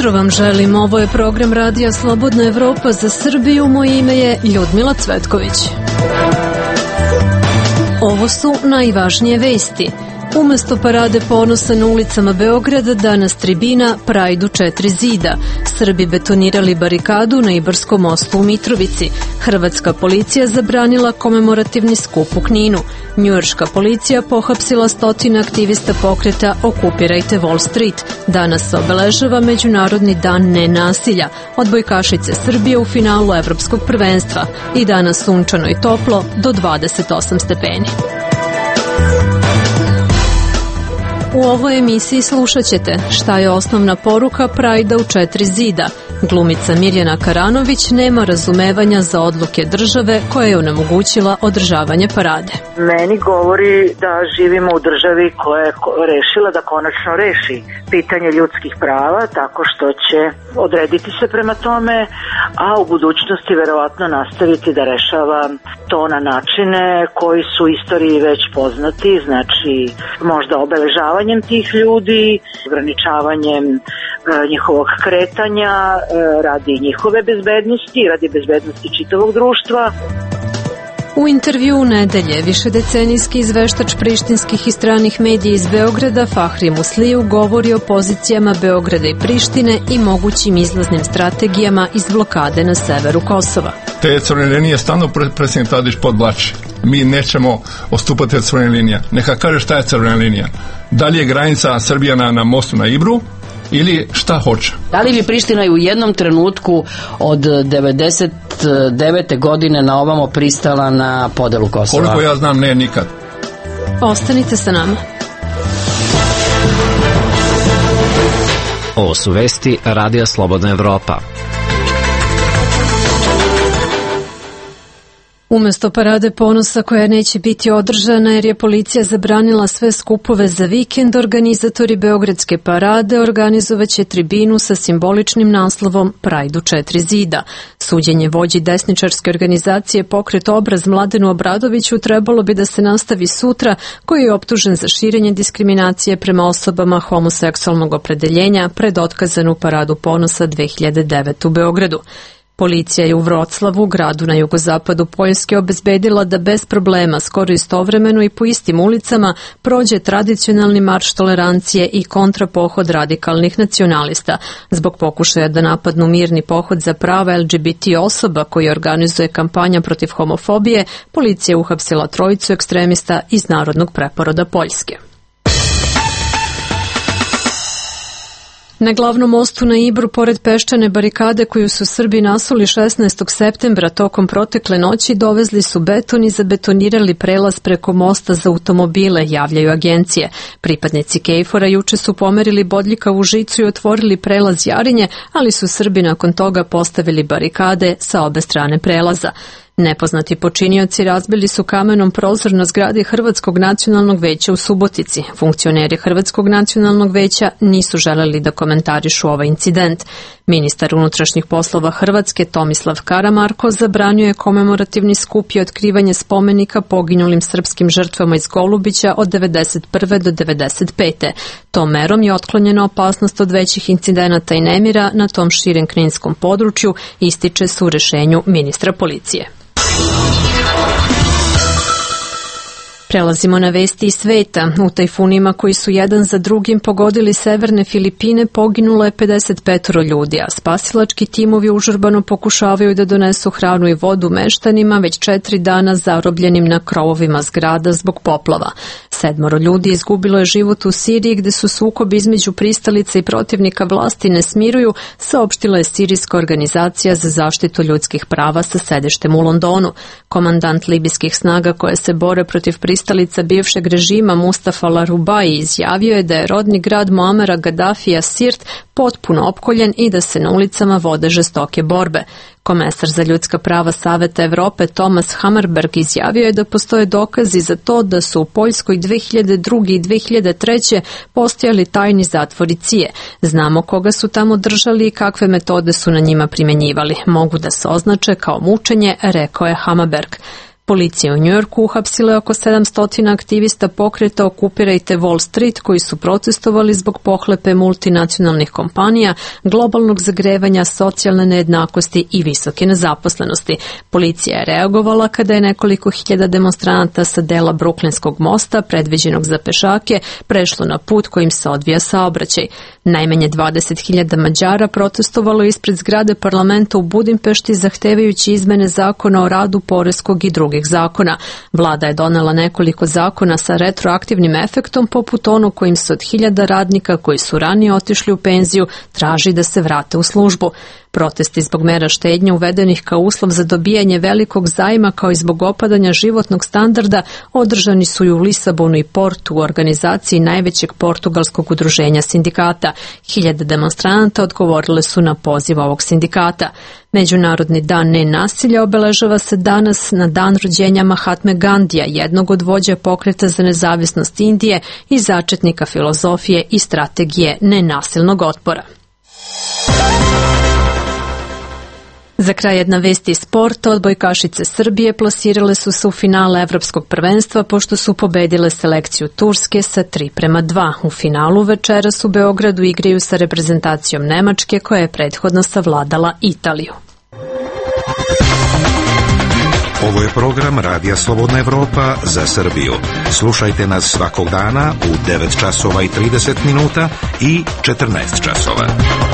jutro vam želim. Ovo je program Radija Slobodna Evropa za Srbiju. Moje ime je Ljudmila Cvetković. Ovo su najvažnije vesti. Umesto parade ponosa na ulicama Beograda, danas tribina Prajdu 4 zida. Srbi betonirali barikadu na Ibarskom mostu u Mitrovici. Hrvatska policija zabranila komemorativni skup u Kninu. Njujorška policija pohapsila 100 aktivista pokreta Okupirajte Wall Street. Danas se obeležava Međunarodni dan nenasilja. Odbojkašice Srbije u finalu Evropskog prvenstva. I danas sunčano i toplo do 28 stepeni. U ovoj emisiji slušat ćete šta je osnovna poruka Prajda u 4 zida. Glumica Mirjana Karanović nema razumevanja za odluke države koja je onemogućila održavanje parade. Meni govori da živimo u državi koja je rešila da konačno reši pitanje ljudskih prava tako što će odrediti se prema tome, a u budućnosti verovatno nastaviti da rešava to na načine koji su u istoriji već poznati, znači možda obeležavanjem tih ljudi, ograničavanjem njihovog kretanja radi njihove bezbednosti, radi bezbednosti čitavog društva. U intervju nedelje višedecenijski izveštač prištinskih i stranih medija iz Beograda Fahri Musliju govori o pozicijama Beograda i Prištine i mogućim izlaznim strategijama iz blokade na severu Kosova. Te crvene linije stalno predsjednik Tadić podvlači. Mi nećemo odstupati od crvene linije. Neka kaže šta je crvena linija. Da li je granica Srbija na mostu na Ibru ili šta hoće? Da li bi Priština u jednom trenutku od 99. godine na ovamo pristala na podelu Kosova? Koliko ja znam, ne, nikad. Ostanite sa nama. Ovo su vesti Radija Slobodna Evropa. Umesto parade ponosa koja neće biti održana jer je policija zabranila sve skupove za vikend, organizatori Beogradske parade organizovaće tribinu sa simboličnim naslovom Prajdu 4 zida. Suđenje vođi desničarske organizacije Pokret Obraz Mladenu Obradoviću trebalo bi da se nastavi sutra, koji je optužen za širenje diskriminacije prema osobama homoseksualnog opredeljenja pred otkazanu paradu ponosa 2009 u Beogradu. Policija je u Vroclavu, gradu na jugozapadu Poljske, obezbedila da bez problema, skoro istovremeno i po istim ulicama, prođe tradicionalni marš tolerancije i kontrapohod radikalnih nacionalista. Zbog pokušaja da napadnu mirni pohod za prava LGBT osoba koji organizuje kampanja protiv homofobije, policija je uhapsila 3 ekstremista iz Narodnog preporoda Poljske. Na glavnom mostu na Ibru, pored peščane barikade koju su Srbi nasuli 16. septembra tokom protekle noći, dovezli su beton i zabetonirali prelaz preko mosta za automobile, javljaju agencije. Pripadnici KFOR-a juče su pomerili bodljikavu žicu i otvorili prelaz Jarinje, ali su Srbi nakon toga postavili barikade sa obe strane prelaza. Nepoznati počinioci razbili su kamenom prozor na zgradi Hrvatskog nacionalnog veća u Subotici. Funkcioneri Hrvatskog nacionalnog veća nisu želeli da komentarišu ovaj incident. Ministar unutrašnjih poslova Hrvatske Tomislav Karamarko zabranio je komemorativni skup i otkrivanje spomenika poginulim srpskim žrtvama iz Golubića od 1991. do 1995. Tom merom je otklonjena opasnost od većih incidenata i nemira na tom širem kninskom području, ističe se u rešenju ministra policije. Prelazimo na vesti iz sveta. U tajfunima koji su jedan za drugim pogodili severne Filipine poginulo je 55 ljudi, a spasilački timovi užurbano pokušavaju da donesu hranu i vodu meštanima već 4 dana zarobljenim na krovovima zgrada zbog poplava. 7 ljudi izgubilo je život u Siriji gde su sukobi između pristalica i protivnika vlasti ne smiruju, saopštila je Sirijska organizacija za zaštitu ljudskih prava sa sedištem u Londonu. Komandant libijskih snaga koje se bore protiv pristalica bivšeg režima Mustafa Al-Rubai izjavio je da je rodni grad Muamara Gaddafija Sirt potpuno opkoljen i da se na ulicama vode žestoke borbe. Komesar za ljudska prava Saveta Evrope Thomas Hammarberg izjavio je da postoje dokazi za to da su u Poljskoj 2002. i 2003. postojali tajni zatvori CIA. Znamo koga su tamo držali i kakve metode su na njima primenjivali. Mogu da se označe kao mučenje, rekao je Hammarberg. Policija u Njujorku uhapsila je oko 700 aktivista pokreta Okupirajte Wall Street koji su protestovali zbog pohlepe multinacionalnih kompanija, globalnog zagrevanja, socijalne nejednakosti i visoke nezaposlenosti. Policija je reagovala kada je nekoliko hiljada demonstranata sa dela Bruklinskog mosta, predviđenog za pešake, prešlo na put kojim se odvija saobraćaj. Najmanje 20.000 Mađara protestovalo ispred zgrade parlamenta u Budimpešti zahtevajući izmene zakona o radu, poreskog i drugih zakona. Vlada je donela nekoliko zakona sa retroaktivnim efektom poput onog kojim se od 1000 radnika koji su ranije otišli u penziju traži da se vrate u službu. Protesti zbog mera štednje uvedenih kao uslov za dobijanje velikog zajma kao i zbog opadanja životnog standarda održani su i u Lisabonu i Portu u organizaciji najvećeg portugalskog udruženja sindikata. 1000 demonstranata odgovorile su na poziv ovog sindikata. Međunarodni dan nenasilja obeležava se danas na dan rođenja Mahatme Gandija, jednog od vođa pokreta za nezavisnost Indije i začetnika filozofije i strategije nenasilnog otpora. Za kraj jedna vest iz sporta. Odbojkašice Srbije plasirale su se u finale Evropskog prvenstva pošto su pobedile selekciju Turske sa 3:2. U finalu večeras u Beogradu igraju sa reprezentacijom Nemačke koja je prethodno savladala Italiju. Ovo je program Radija Slobodna Evropa za Srbiju. Slušajte nas svakog dana u 9 časova i 30 minuta i 14 časova.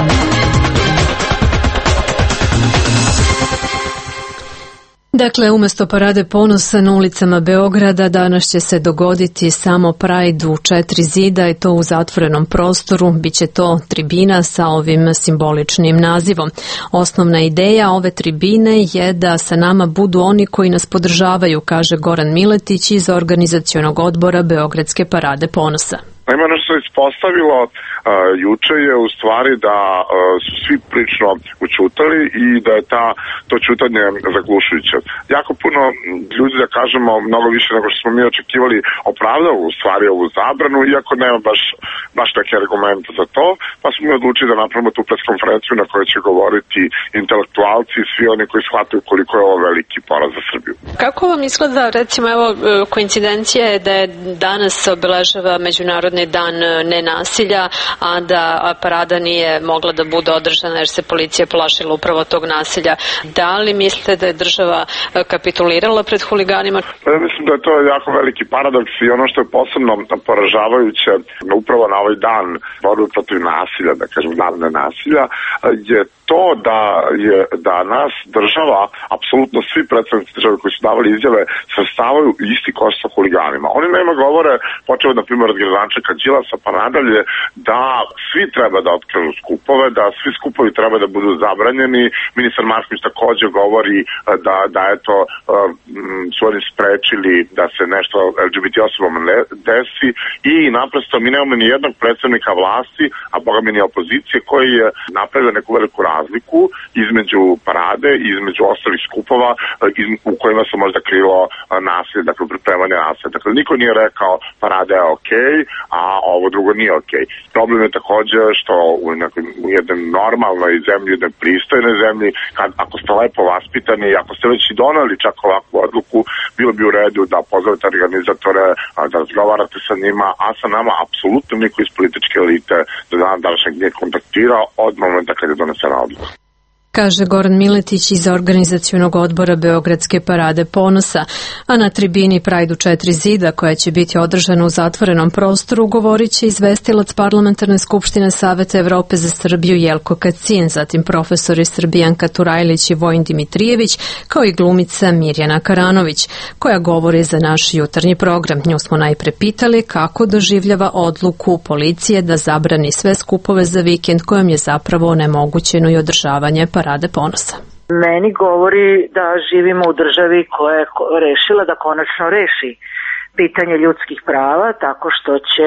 Dakle, umjesto parade ponosa na ulicama Beograda danas će se dogoditi samo Pride u 4 zida i to u zatvorenom prostoru. Biće to tribina sa ovim simboličnim nazivom. Osnovna ideja ove tribine je da sa nama budu oni koji nas podržavaju, kaže Goran Miletić iz organizacionog odbora Beogradske parade ponosa. Naime, ono što se ispostavilo juče je u stvari da su svi prilično učutali i da je to čutanje zaglušujuće. Jako puno ljudi, da kažemo, mnogo više nego što smo mi očekivali, opravdao u stvari ovu zabranu, iako nema baš neke argumente za to, pa smo mi odlučili da napravimo tu preskonferenciju na kojoj će govoriti intelektualci i svi oni koji shvataju koliko je ovo veliki poraz za Srbiju. Kako vam izgleda, recimo, evo, koincidencija je da je danas obeležava Međunarodni dan nenasilja, a da parada nije mogla da bude održana jer se policija plašila upravo tog nasilja. Da li mislite da je država kapitulirala pred huliganima? Mislim da je to jako veliki paradoks i ono što je posebno poražavajuće upravo na ovaj dan borbe protiv nasilja, da kažem dan nenasilja, je to da nas država, apsolutno svi predstavnici države koji su davali izjave, svrstavaju isti koš sa huliganima. Oni nema govore, počeo na primjer od gradonačelnika Đilasa pa nadalje, da svi treba da otkažu skupove, da svi skupovi treba da budu zabranjeni. Ministar Marković takođe govori da eto su oni sprečili da se nešto LGBT osobama ne desi i naprosto mi nemamo ni jednog predstavnika vlasti, a boga mi ni opozicije koji je napravio neku veliku razliku između parade i između ostalih skupova u kojima se možda krilo nasilje, dakle pripremanje nasilja. Dakle, niko nije rekao parada je okej, a ovo drugo nije okej. Problem je takođe što u jednoj normalnoj zemlji, jednoj pristojnoj zemlji, ako ste lepo vaspitani i ako ste već i doneli čak ovakvu odluku, bilo bi u redu da pozovete organizatore, da razgovarate sa njima, a sa nama apsolutno niko iz političke elite do dana današnjeg nije kontaktirao od momenta kad je donesena odluka. Kaže Goran Miletić iz organizacionog odbora Beogradske parade ponosa, a na tribini Pride u 4 zida koja će biti održana u zatvorenom prostoru govorit će izvestilac Parlamentarne skupštine Saveta Evrope za Srbiju Jelko Kacin, zatim profesori Srbijanka Turajlić i Vojin Dimitrijević, kao i glumica Mirjana Karanović, koja govori za naš jutarnji program. Nju smo najpre pitali kako doživljava odluku policije da zabrani sve skupove za vikend kojom je zapravo onemogućeno i održavanje parade ponosa. Meni govori da živimo u državi koja je rešila da konačno reši pitanje ljudskih prava tako što će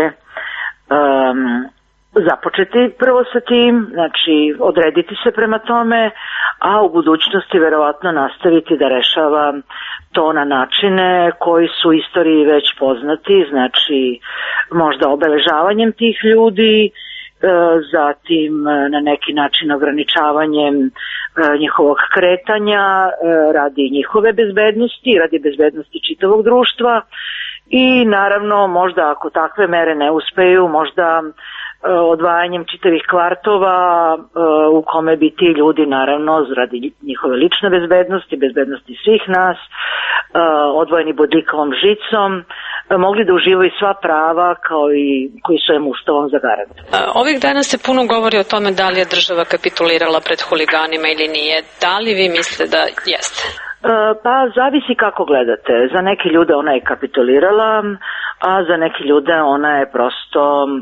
započeti prvo sa tim, znači odrediti se prema tome, a u budućnosti verovatno nastaviti da rešava to na načine koji su u istoriji već poznati, znači možda obeležavanjem tih ljudi, zatim na neki način ograničavanjem njihovog kretanja radi njihove bezbednosti, radi bezbednosti čitavog društva i naravno možda ako takve mere ne uspeju, možda odvajanjem čitavih kvartova u kome bi ti ljudi naravno radi njihove lične bezbednosti, bezbednosti svih nas, odvojeni bodljikavom žicom, mogli da uživaju sva prava kao i koji su im ustavom zagarantovani. Ovih dana se puno govori o tome da li je država kapitulirala pred huliganima ili nije. Da li vi mislite da jeste? Pa zavisi kako gledate. Za neke ljude ona je kapitulirala, a za neke ljude ona je prosto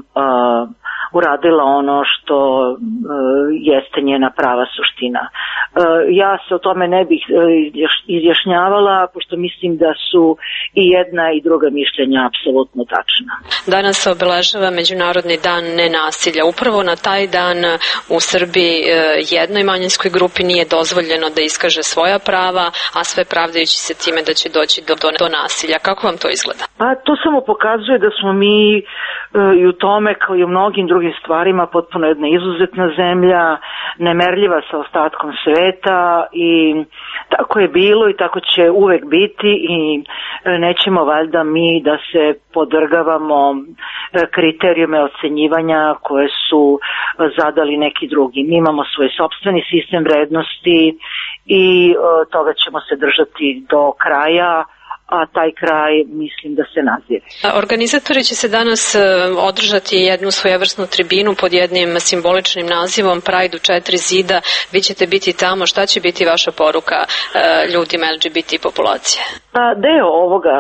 uradila ono što jeste njena prava suština. Ja se o tome ne bih izjašnjavala, pošto mislim da su i jedna i druga mišljenja apsolutno tačna. Danas se obeležava Međunarodni dan nenasilja. Upravo na taj dan u Srbiji jednoj manjinskoj grupi nije dozvoljeno da iskaže svoja prava, a sve pravdajući se time da će doći do nasilja. Kako vam to izgleda? Pa to samo pokazuje da smo mi i u tome kao i u mnogim drugim stvarima potpuno jedna izuzetna zemlja, nemerljiva sa ostatkom sveta i tako je bilo i tako će uvek biti i nećemo valjda mi da se podvrgavamo kriterijume ocenjivanja koje su zadali neki drugi. Mi imamo svoj sopstveni sistem vrednosti i toga ćemo se držati do kraja, a taj kraj mislim da se nazire. Organizatori će se danas održati jednu svojevrsnu tribinu pod jednim simboličnim nazivom Pride u 4 zida. Vi ćete biti tamo. Šta će biti vaša poruka ljudima LGBT populacije? Pa deo ovoga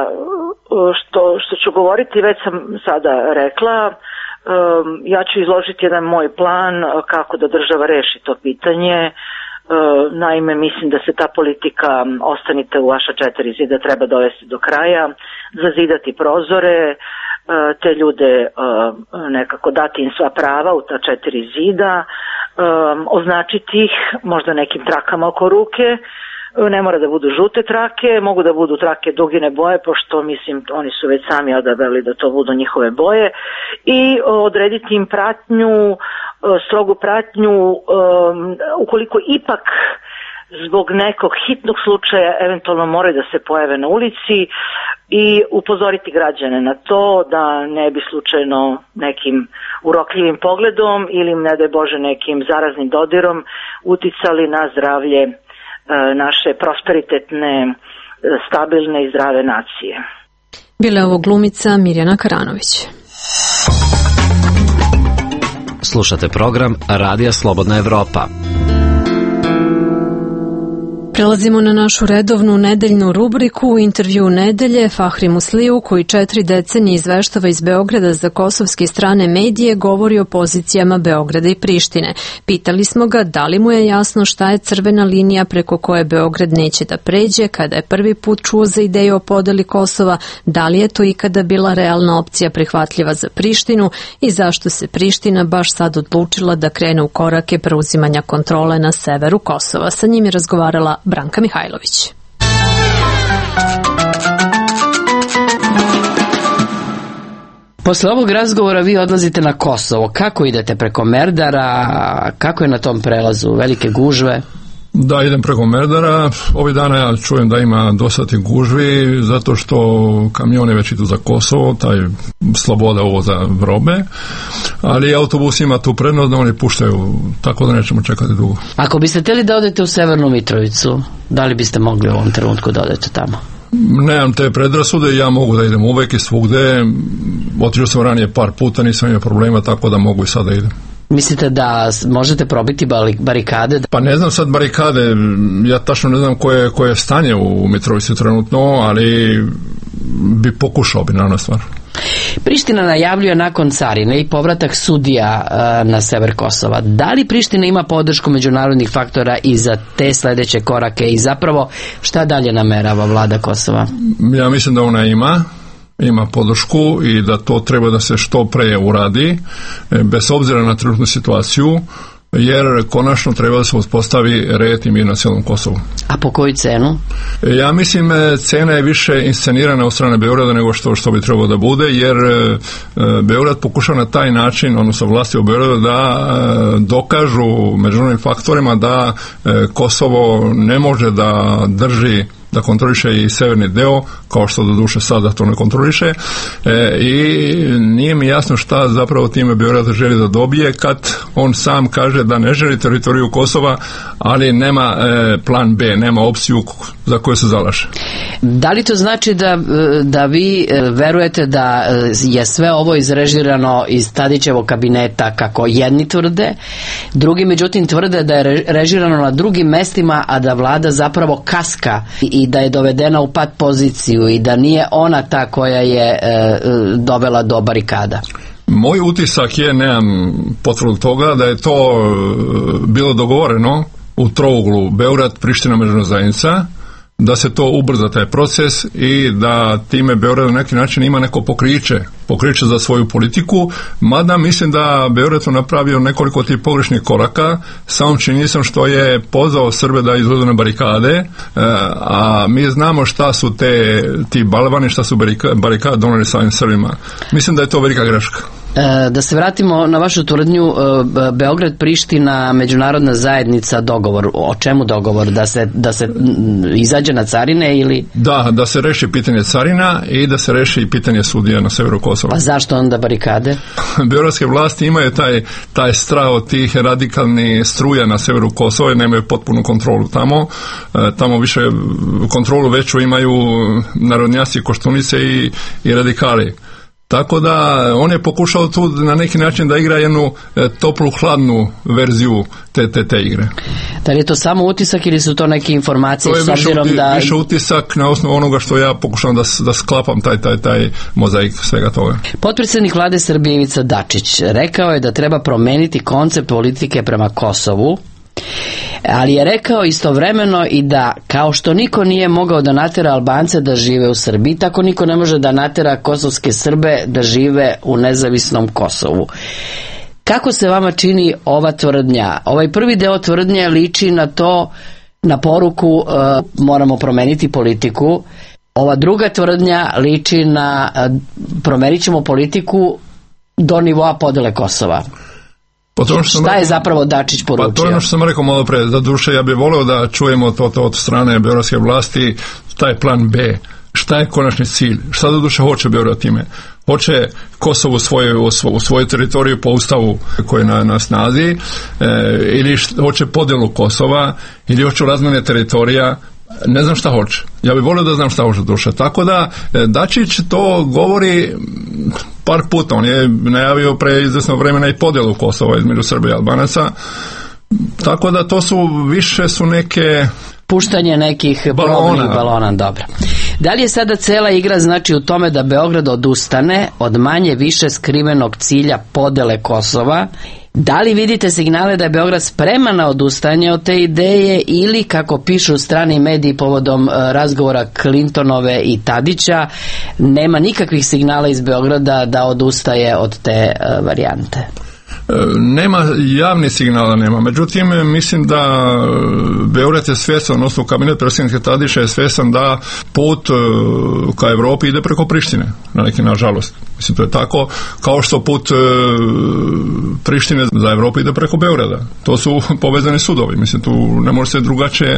što ću govoriti, već sam sada rekla. Ja ću izložiti jedan moj plan kako da država reši to pitanje. Naime, mislim da se ta politika ostanite u vaša 4 zida treba dovesti do kraja, zazidati prozore, te ljude nekako dati im sva prava u ta 4 zida, označiti ih možda nekim trakama oko ruke. Ne mora da budu žute trake, mogu da budu trake dugine boje, pošto mislim oni su već sami odabrali da to budu njihove boje, i odrediti im pratnju, strogu pratnju, ukoliko ipak zbog nekog hitnog slučaja eventualno moraju da se pojave na ulici, i upozoriti građane na to da ne bi slučajno nekim urokljivim pogledom ili ne daj Bože nekim zaraznim dodirom uticali na zdravlje naše prosperitetne, stabilne i zdrave nacije. Bila je ovo glumica Mirjana Karanović. Slušate program Radija Slobodna Evropa. Prelazimo na našu redovnu nedeljnu rubriku Intervju nedelje. Fahri Musliju, koji 4 decenije izveštava iz Beograda za kosovske strane medije, govori o pozicijama Beograda i Prištine. Pitali smo ga da li mu je jasno šta je crvena linija preko koje Beograd neće da pređe kada je prvi put čuo za ideju o podeli Kosova, da li je to ikada bila realna opcija prihvatljiva za Prištinu i zašto se Priština baš sad odlučila da krene u korake preuzimanja kontrole na severu Kosova. Sa njim je razgovarala Branka Mihajlović. Posle ovog razgovora vi odlazite na Kosovo. Kako idete, preko Merdara? Kako je na tom prelazu? Velike gužve? Da, idem preko Merdara. Ovih dana ja čujem da ima dosta tih gužvi, zato što kamioni već idu za Kosovo, taj sloboda uvoza robe, ali autobus ima tu prednost da oni puštaju, tako da nećemo čekati dugo. Ako biste htjeli da odete u Severnu Mitrovicu, da li biste mogli u ovom trenutku da odete tamo? Nemam te predrasude, ja mogu da idem uvek i svugde. Otišao sam ranije par puta, nisam imao problema, tako da mogu i sada da idem. Mislite da možete probiti barikade? Pa ne znam sad barikade, ja tačno ne znam koje je stanje u Mitrovici trenutno, ali bi pokušao bi na stvar. Priština najavljuje nakon carine i povratak sudija na sever Kosova. Da li Priština ima podršku međunarodnih faktora i za te sledeće korake i zapravo šta dalje namerava vlada Kosova? Ja mislim da ona ima podršku i da to treba da se što pre uradi, bez obzira na trenutnu situaciju. jer konačno treba da se uspostavi red i mir na cijelom Kosovu. A po koju cenu? Ja mislim cena je više inscenirana od strane Beograda nego što bi trebalo da bude, jer Beograd pokušava na taj način, odnosno vlasti u Beogradu, da dokažu međunarodnim faktorima da Kosovo ne može da drži, da kontroliše i severni deo, kao što do duše sada to ne kontroliše, i nije mi jasno šta zapravo time Beograd želi da dobije kad on sam kaže da ne želi teritoriju Kosova, ali nema plan B, nema opciju za koju se zalaže. Da li to znači da vi verujete da je sve ovo izrežirano iz Tadićevog kabineta, kako jedni tvrde, drugi međutim tvrde da je režirano na drugim mestima, a da vlada zapravo kaska i da je dovedena u pat poziciju i da nije ona ta koja je dovela do barikada? Moj utisak je, nemam potvrdu toga, da je to bilo dogovoreno u trouglu Beograd, Priština, međunarodna zajednica, da se to ubrza taj proces i da time Beograd na neki način ima neko pokriće za svoju politiku, mada mislim da Beograd je napravio nekoliko tih pogrešnih koraka, samom činjenicom što je pozvao Srbe da izlaze na barikade, a mi znamo šta su ti balvani, šta su barikade doneli samim Srbima. Mislim da je to velika greška. Da se vratimo na vašu tvrdnju, Beograd, Priština, međunarodna zajednica, dogovor. O čemu dogovor? Da se izađe na carine ili? Da se reši pitanje carina i da se reši pitanje sudija na severu Kosova. A zašto onda barikade? Beogradske vlasti imaju taj strah od tih radikalnih struja na severu Kosova i nemaju potpunu kontrolu tamo. Tamo više kontrolu veću imaju narodnjaci, Koštunice i radikali. Tako da on je pokušao tu na neki način da igra jednu toplu, hladnu verziju te igre. Da li je to samo utisak ili su to neke informacije? To je više utisak na osnovu onoga što ja pokušavam da sklapam taj mozaik svega toga. Potpredsjednik vlade Srbije Ivica Dačić rekao je da treba promeniti koncept politike prema Kosovu, ali je rekao istovremeno i da kao što niko nije mogao da natera Albance da žive u Srbiji, tako niko ne može da natera kosovske Srbe da žive u nezavisnom Kosovu. Kako se vama čini ova tvrdnja? Ovaj prvi deo tvrdnje liči na to, na poruku moramo promeniti politiku. Ova druga tvrdnja liči na promenit ćemo politiku do nivoa podele Kosova. Šta je zapravo Dačić poručio? Pa to je ono što sam rekao malo pre, za duše ja bih voleo da čujemo to od strane beogradske vlasti, taj plan B, šta je konačni cilj, šta da duše hoće Beograd time. Hoće Kosovo u svoju teritoriju po ustavu koji je na snazi, ili hoće podjelu Kosova, ili hoće razmjene teritorija. Ne znam šta hoće. Ja bih volio da znam šta hoće duša. Tako da Dačić to govori par puta. On je najavio pre izvesno vremena i podjelu Kosova između Srbije i Albanaca. Tako da to više su neke puštanje nekih balona. Dobro. Da li je sada cela igra znači u tome da Beograd odustane od manje više skrivenog cilja podele Kosova? Da li vidite signale da je Beograd spreman na odustanje od te ideje ili, kako pišu strani mediji povodom razgovora Clintonove i Tadića, nema nikakvih signala iz Beograda da odustaje od te varijante? Nema javnih signala, nema. Međutim, mislim da Beograd je svjestan, odnosno kabinet predsjednika Tadića je svjestan da put ka Evropi ide preko Prištine, na neki nažalost. Mislim, to je tako, kao što put Prištine za Evropu ide preko Beograda. To su povezani sudovi. Mislim, tu ne može se drugačije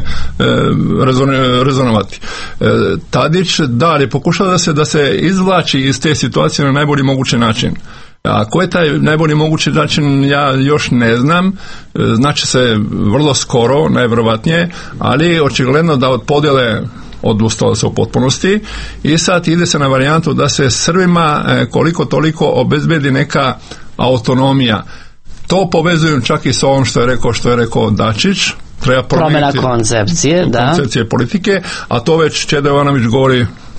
rezonovati. Tadić, ali pokušava da se izvlači iz te situacije na najbolji mogući način. A ko je taj najbolji mogući način, ja još ne znam, znači se vrlo skoro, najvjerovatnije, ali očigledno da od podjele odustalo se u potpunosti i sad ide se na varijantu da se Srbima koliko toliko obezbedi neka autonomija. To povezujem čak i sa ovom što je rekao Dačić, treba promjena koncepcije politike, a to već Čeda Jovanović govori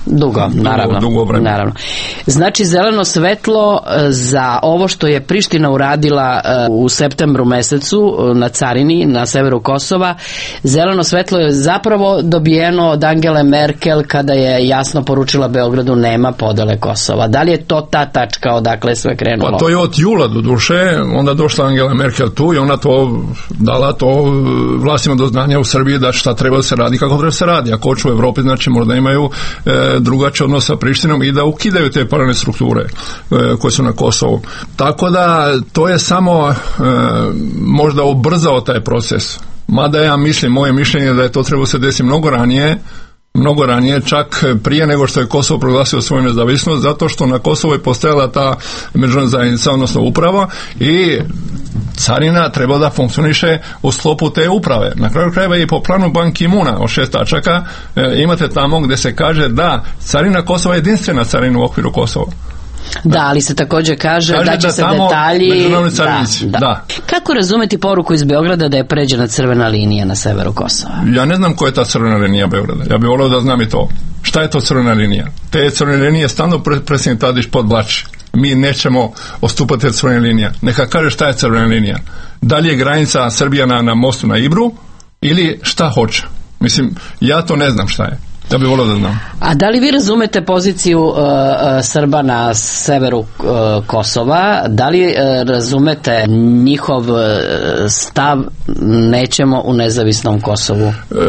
Dugo, naravno. Znači, zeleno svetlo za ovo što je Priština uradila u septembru mesecu na carini na severu Kosova, zeleno svetlo je zapravo dobijeno od Angele Merkel kada je jasno poručila Beogradu nema podele Kosova. Da li je to ta tačka odakle je sve krenulo? Pa to je od jula do duše, onda došla Angela Merkel tu i ona to dala to vlastima do znanja u Srbiji da šta treba da se radi, kako treba da se radi. Ako hoću u Evropi, znači možda imaju drugačiji odnos sa Prištinom i da ukidaju te paralelne strukture koje su na Kosovu. Tako da to je samo možda ubrzao taj proces. Mada ja mislim, moje mišljenje je da je to trebalo se desiti mnogo ranije, čak prije nego što je Kosovo proglasio svoju nezavisnost, zato što na Kosovu je postojala ta međunarodna zajednica, odnosno uprava, i carina treba da funkcioniše u sklopu te uprave. Na kraju krajeva i po planu Ban Ki-moona od 6 tačaka imate tamo gdje se kaže da carina Kosova je jedinstvena carina u okviru Kosova. Da, ali se također kaže da će se detalji... Da. Kako razumeti poruku iz Beograda da je pređena crvena linija na severu Kosova? Ja ne znam koja je ta crvena linija Beograda. Ja bih volio da znam i to. Šta je to crvena linija? Te crvene linije stalno predsjednik Tadić podvlači. Mi nećemo odstupati od crvene linije. Neka kaže šta je crvena linija. Da li je granica Srbija na mostu na Ibru ili šta hoće? Mislim, ja to ne znam šta je. Ja bih volio da znam. A da li vi razumete poziciju Srba na severu Kosova? Da li razumete njihov stav nećemo u nezavisnom Kosovu?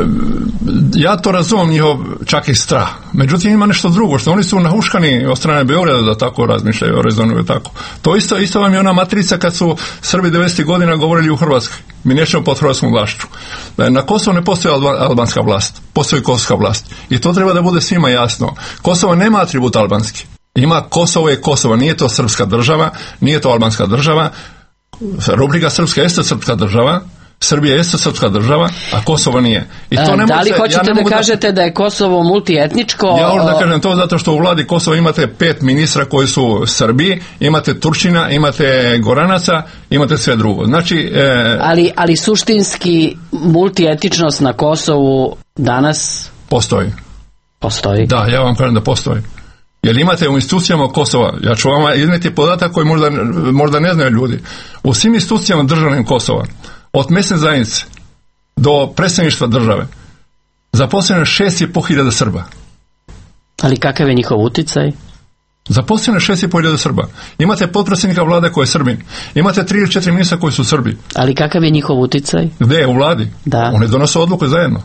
Ja to razumijem, njihov čak i strah. Međutim, ima nešto drugo, što oni su nahuškani od strane Beograda da tako razmišljaju, rezonuju tako. To isto vam je ona matrica kad su Srbi 90. godina govorili u Hrvatskoj. Mi nećemo pod hrvatskom vlašću. Na Kosovu ne postoji albanska vlast, postoji kosovska vlast. I to treba da bude svima jasno. Kosovo nema atribut albanski. Kosovo je Kosovo, nije to srpska država, nije to albanska država. Republika Srpska jeste srpska država, Srbija jeste srpska država, a Kosovo nije. I to da li hoćete da kažete da je Kosovo multietničko? Ja možda da kažem to zato što u vladi Kosova imate 5 ministra koji su Srbi, imate Turčina, imate Goranaca, imate sve drugo. Znači, ali suštinski multietičnost na Kosovu danas postoji. Da, ja vam kažem da postoji. Jer imate u institucijama Kosova, ja ću vam izneti podatak koji možda ne znaju ljudi. U svim institucijama državnim Kosova, od mesne zajednice do predstavništva države, zaposleno je 6.500 Srba. Ali kakav je njihov uticaj? Zaposleno je 6.500 Srba. Imate potpredsjednika vlade koji je Srbin. Imate 3 ili 4 ministra koji su Srbi. Ali kakav je njihov uticaj? Gde? U vladi. Da. Oni donose odluke zajedno.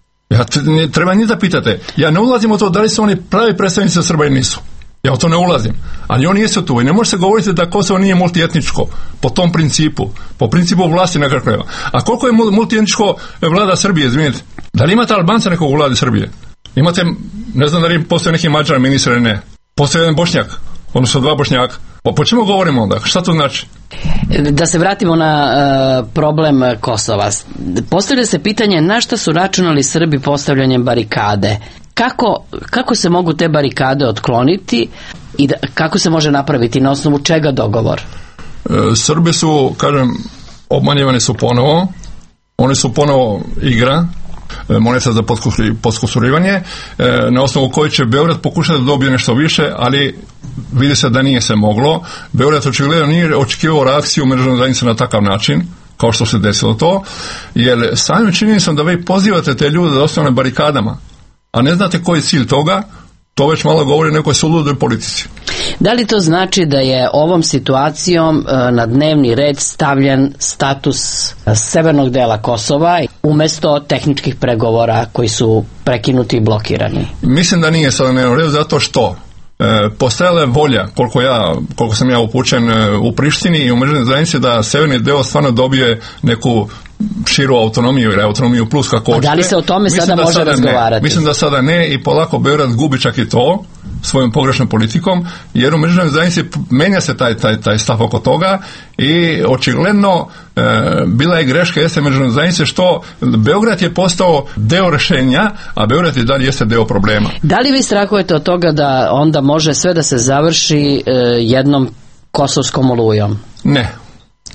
Treba njih da pitate. Ja ne ulazim u to da li su oni pravi predstavnici Srba ili nisu. Ja u to ne ulazim. Ali oni jesu tu i ne može se govoriti da Kosovo nije multietničko po tom principu. Po principu vlasti na kraju. A koliko je multietničko vlada Srbije, izvinite? Da li imate Albanca nekog u vladi Srbije? Imate, ne znam da li postoje neki Mađar ministar ili ne. Postoje jedan Bošnjak, odnosno 2 Bošnjaka. Po čemu govorimo onda? Šta to znači? Da se vratimo na problem Kosova. Postavlja se pitanje na šta su računali Srbi postavljanjem barikade. Kako se mogu te barikade otkloniti i kako se može napraviti, na osnovu čega dogovor? Srbi su, kažem, obmanjivani su ponovo. Oni su ponovo igra, moneta za poskusurivanje, na osnovu koje će Beograd pokušati da dobije nešto više, ali vidi se da nije se moglo. Beograd očigledno nije očekivao reakciju međunarodne zajednice na takav način, kao što se desilo to, jer samim činjenicom da vi pozivate te ljude da ostanu na barikadama, a ne znate koji je cilj toga, to već malo govori o nekoj suludoj politici. Da li to znači da je ovom situacijom na dnevni red stavljen status severnog dela Kosova umjesto tehničkih pregovora koji su prekinuti i blokirani? Mislim da nije sada na dnevnom redu zato što postojala je volja, koliko sam ja upućen u Prištini i u međunarodnoj zajednici, da severni deo stvarno dobije neku širu autonomiju ili autonomiju plus kako hoćete. A da li se o tome sada može razgovarati? Mislim da sada ne i polako Beograd gubi čak i to svojom pogrešnom politikom, jer u međunarodnoj zajednici menja se taj stav oko toga i očigledno bila je greška jeste međunarodne zajednice što Beograd je postao deo rješenja, a Beograd i dalje jeste deo problema. Da li vi strahujete od toga da onda može sve da se završi jednom kosovskom olujom? Ne.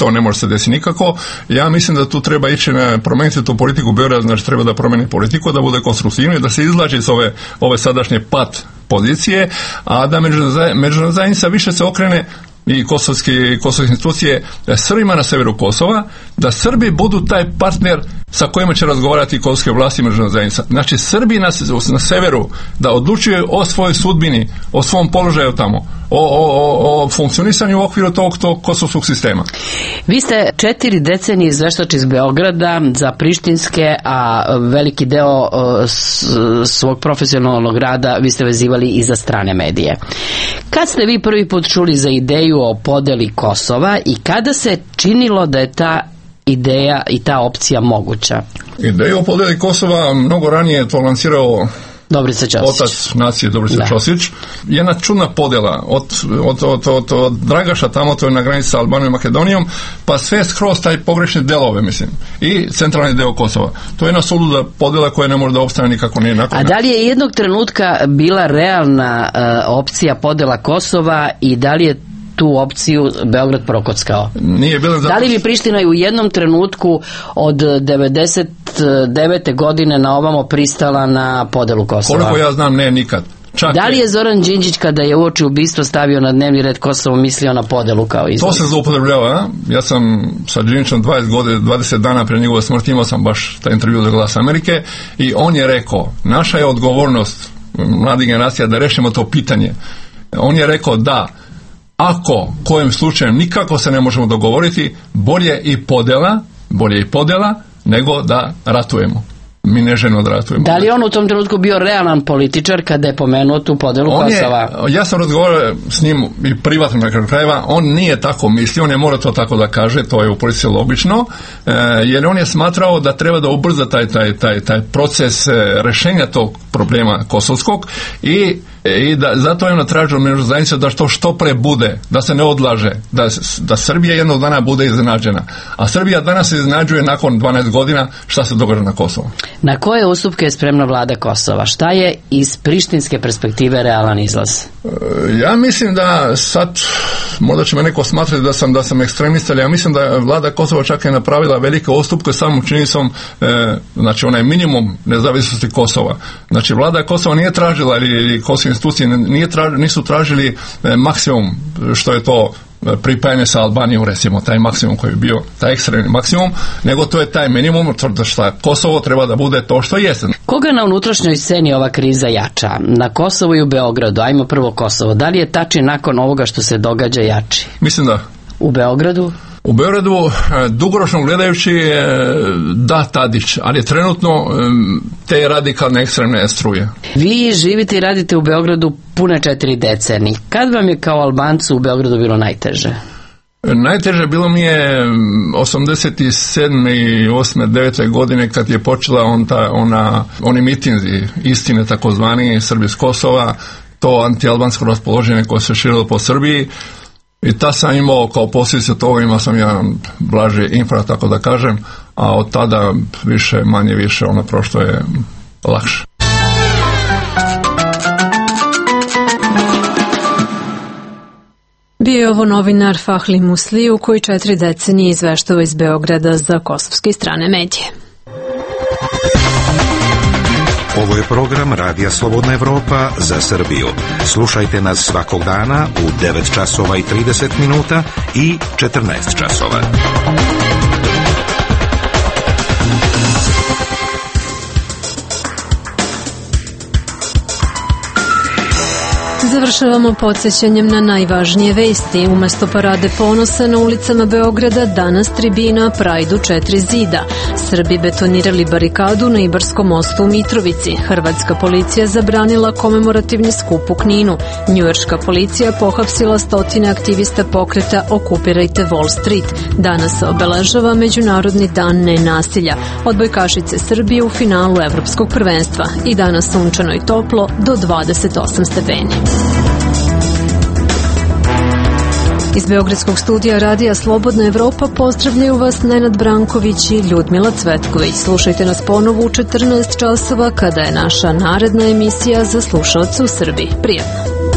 to ne može se desiti nikako. Ja mislim da tu treba ići promijeniti tu politiku Beograda, znači treba da promijeni politiku, da bude konstruktivniji, da se izlači iz ove sadašnje pat pozicije, a da međunarodna zajednica više se okrene i kosovske institucije Srbima na severu Kosova, da Srbi budu taj partner sa kojima će razgovarati kosovske vlasti i međunarodna zajednica. Znači Srbi na severu da odlučuju o svojoj sudbini, o svom položaju tamo, o funkcionisanju u okviru tog kosovskog sistema. Vi ste 4 decenije izveštač iz Beograda za prištinske, a veliki deo svog profesionalnog rada vi ste vezivali i za strane medije. Kad ste vi prvi put čuli za ideju o podeli Kosova i kada se činilo da je ta ideja i ta opcija moguća? Ideju o podeli Kosova mnogo ranije je to lansirao Dobrica Ćosić. Otac nacije Dobrica Ćosić. Jedna čudna podjela od Dragaša tamo, to je na granici sa Albanijom i Makedonijom, pa sve skroz taj pogrešne delove, mislim, i centralni deo Kosova. To je jedna suluda podjela koja ne može da opstane nikako nije nakon. A da li je jednog trenutka bila realna opcija podjela Kosova i da li je tu opciju Beograd prokockao? Nije bilo. Da li bi Priština u jednom trenutku od 99. godine na ovamo pristala na podelu Kosova? Koliko ja znam, ne, nikad. Da li je Zoran Đinđić kada je uoči ubistvo stavio na dnevni red Kosovo mislio na podelu kao izvod? To se zloupotrebljava. Ja sam sa Đinđićem 20 dana prije njegove smrti, imao sam baš taj intervju za Glas Amerike i on je rekao, naša je odgovornost mladih generacija da rešimo to pitanje. On je rekao da ako kojim slučajem nikako se ne možemo dogovoriti, bolje i podjela nego da ratujemo. Mi ne želimo da ratujemo. Da li on u tom trenutku bio realan političar kada je pomenuo tu podelu Kosova? Ja sam razgovarao s njim i privatno na kraju krajeva, on nije tako mislio, on je morao to tako da kaže, to je u politici logično, jer on je smatrao da treba da ubrza taj proces rešenja tog problema kosovskog i da zato je on tražio međunarodnu zajednicu da što pre bude, da se ne odlaže, da Srbija jednog dana bude iznenađena. A Srbija danas se iznenađuje nakon 12 godina šta se događa na Kosovu. Na koje ustupke je spremna vlada Kosova? Šta je iz prištinske perspektive realan izlaz? Ja mislim da sad, možda će me neko smatrati da sam ekstremista, ali ja mislim da vlada Kosova čak je napravila velike ustupke samom činjenicom, znači onaj minimum nezavisnosti Kosova. Znači vlada Kosova nije tražila ili kosovske institucije nisu tražili maksimum što je to pripajanje sa Albanijom, recimo, taj maksimum koji je bio, taj ekstremni maksimum, nego to je taj minimum, što Kosovo treba da bude to što jeste. Koga na unutrašnjoj sceni ova kriza jača? Na Kosovu i u Beogradu, ajmo prvo Kosovo. Da li je Tači nakon ovoga što se događa jači? Mislim da. U Beogradu? U Beogradu, dugoročno gledajući, da, Tadić, ali trenutno te radikalne ekstremne struje. Vi živite i radite u Beogradu pune 4 decenije. Kad vam je kao Albancu u Beogradu bilo najteže? Najteže bilo mi je 87. i 8. 9. godine kad je počela oni mitinzi, istine takozvani, Srbi s Kosova, to antialbansko raspoloženje koje se širilo po Srbiji. I ta sam imao kao posljedice toga, imao sam jedan blaži infra, tako da kažem, a od tada manje više prošlo je lakše. Bio je ovo novinar Fahli Musliju koji 4 decenije izveštava iz Beograda za kosovske i strane medije. Ovo je program Radija Slobodna Evropa za Srbiju. Slušajte nas svakog dana u 9 časova i 30 minuta i 14 časova. Završavamo podsjećanjem na najvažnije vesti. Umesto parade ponosa na ulicama Beograda, danas tribina Prajdu 4 zida. Srbi betonirali barikadu na Ibarskom mostu u Mitrovici. Hrvatska policija zabranila komemorativni skup u Kninu. Njujorška policija pohapsila 100 aktivista pokreta Okupirajte Wall Street. Danas se obeležava Međunarodni dan nenasilja. Odbojkašice Srbije u finalu Evropskog prvenstva. I danas sunčano i toplo do 28 stepeni. Iz Beogradskog studija Radija Slobodna Evropa pozdravljaju vas Nenad Branković i Ljudmila Cvetković. Slušajte nas ponovo u 14 časova kada je naša naredna emisija za slušaoce u Srbiji. Prijatno!